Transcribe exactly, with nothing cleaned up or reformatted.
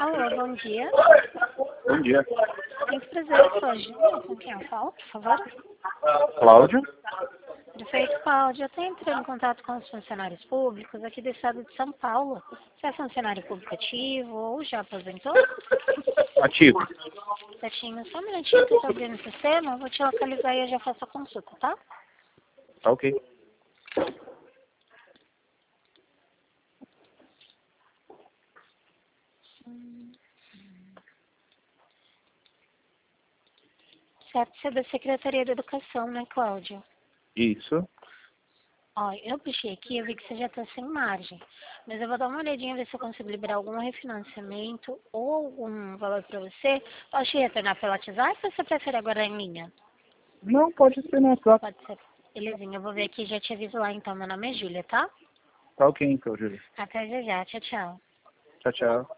Alô, bom dia. Bom dia. Tenho o prazer de falar com quem eu falo, por favor? Cláudio? Prefeito Cláudio, eu tenho entrado em contato com os funcionários públicos aqui do estado de São Paulo. Você é funcionário público ativo ou já aposentou? Ativo. Certinho, só um minutinho que eu estou abrindo o sistema, eu vou te localizar e eu já faço a consulta, tá? Tá ok. Certo, você é da Secretaria da Educação, né, Cláudio? Isso. Ó, eu puxei aqui, eu vi que você já está sem margem. Mas eu vou dar uma olhadinha, ver se eu consigo liberar algum refinanciamento ou algum valor para você. Posso te retornar pelo WhatsApp ou você prefere agora em linha? Não, pode ser no WhatsApp. Pode ser. Belezinha, eu vou ver aqui e já te aviso lá então. Meu nome é Júlia, tá? Tá ok então, Júlio. Até já já. Tchau, tchau. Tchau, tchau.